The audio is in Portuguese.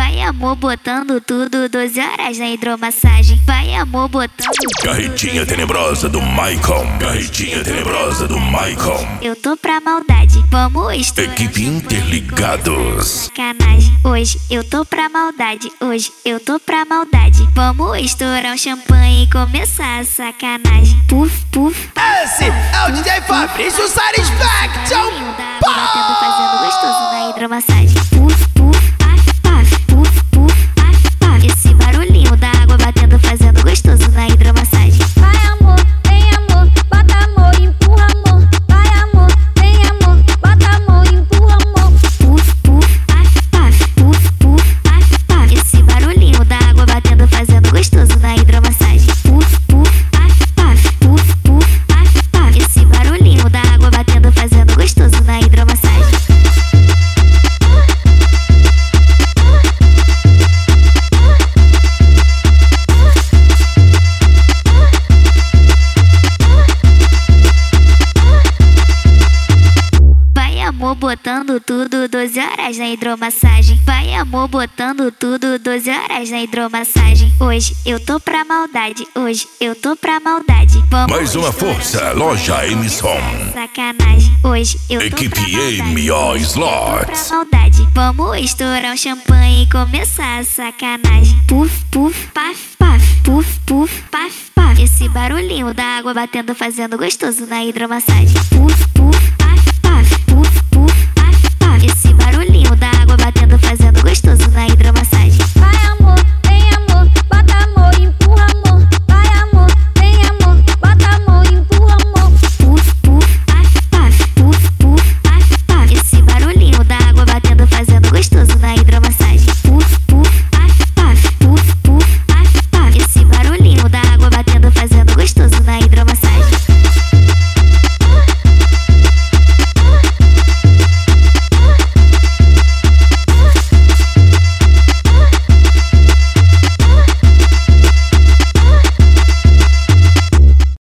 Vai amor botando tudo, 12 horas na hidromassagem. Vai amor botando Carretinha tenebrosa do Maicon. Carretinha tenebrosa do Maicon. Eu tô pra maldade, vamos estourar. Equipe Interligados. Sacanagem, hoje eu tô pra maldade. Hoje eu tô pra maldade. Vamos estourar um champanhe e começar a sacanagem. Puf, puf. Esse é o DJ Fabrício Satisfaction. Batendo, fazendo gostoso na hidromassagem. Puf, puf, paf, paf, puf, puf, paf, paf. Esse barulhinho da água batendo, fazendo gostoso na hidromassagem. Vai amor, vem amor, bota amor, empurra amor. Vai amor, vem amor, bota amor, empurra amor. Puf, puf, paf, paf, puf, puf, paf, paf. Esse barulhinho da água batendo, fazendo gostoso na hidromassagem. Puf, puf, paf, paf, puf, puf, paf, paf. Esse barulhinho da água batendo, fazendo gostoso na hidromassagem. Vai amor botando tudo, 12 horas na hidromassagem. Vai amor botando tudo, 12 horas na hidromassagem. Hoje eu tô pra maldade, hoje eu tô pra maldade. Vamos Mais uma força, loja Emisson. sacanagem, hoje eu tô Equipe pra maldade. AMO Slots. Pra maldade, vamos estourar um champanhe e começar a sacanagem. Puf, puf, paf, paf, puf, puf, paf, paf. Esse barulhinho da água batendo, fazendo gostoso na hidromassagem. Puf, puf.